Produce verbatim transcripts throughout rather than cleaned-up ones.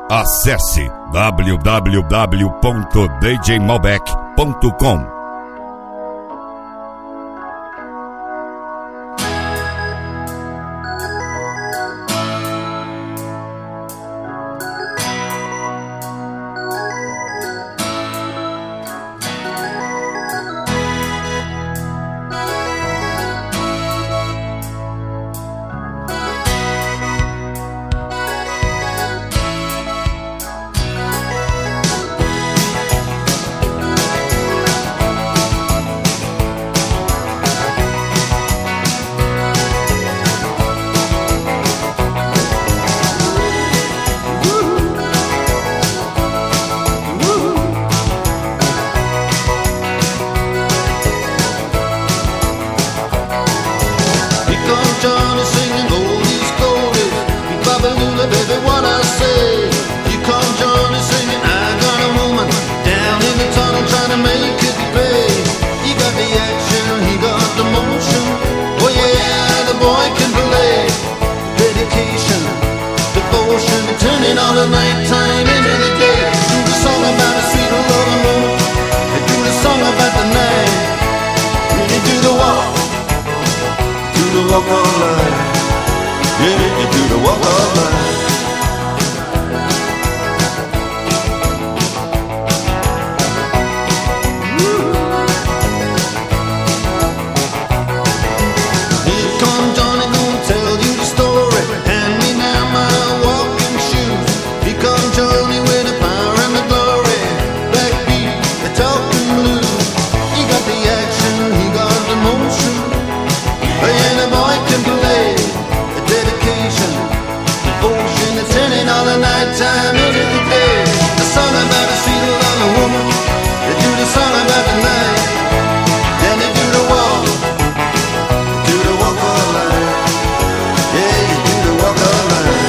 Acesse w w w ponto d j malbec ponto com. Johnny singing oldies, goldies, Babalula, baby, what I say. Here come Johnny singing, I got a woman down in the tunnel trying to make it pay. He got the action, he got the motion. Oh yeah, the boy can play. Dedication, devotion, turning all the nighttime into the day. Do the song about a sweet love and more. They do the song about the night. Really do the walk. Do the walk of life, yeah, you do the walk of life. Here come Johnny, gonna tell you the story. Hand me now my walking shoes. Here come Johnny with the power and the glory. Backbeat, the talking blues. He got the action, he got the motion. And the boy can play a dedication, devotion, it's turning all the nighttime into the day. The song about a sweet little woman, they do the song about the night, and they do the walk, do the walk of life, yeah, you do the walk of life.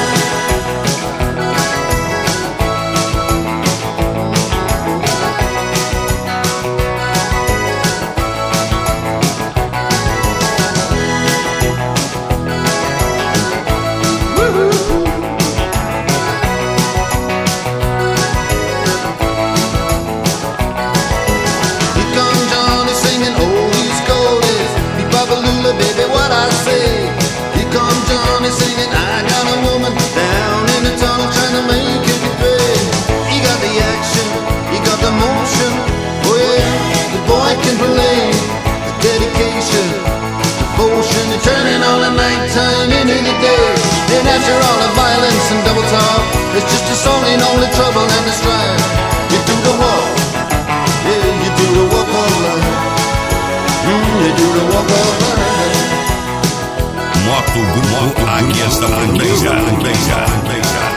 Baby, what I say. Here comes Johnny singing, I got a woman down in the tunnel trying to make it pay. He got the action, he got the motion. Oh yeah, the boy can play. The dedication, devotion, the turning all the nighttime into the day. Then after all the violence and double talk, it's just a song in all the trouble and the strife. You do the walk, yeah, you do the walk of life. Mm, you do the walk of life. Moto Grupo Águias da Fronteira.